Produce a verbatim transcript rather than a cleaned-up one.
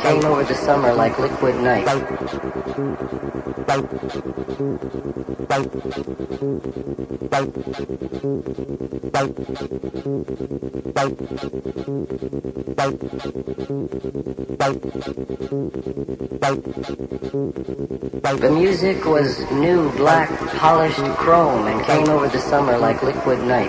came over the summer like liquid night. The music was new, black, polished chrome and came over the summer like liquid night.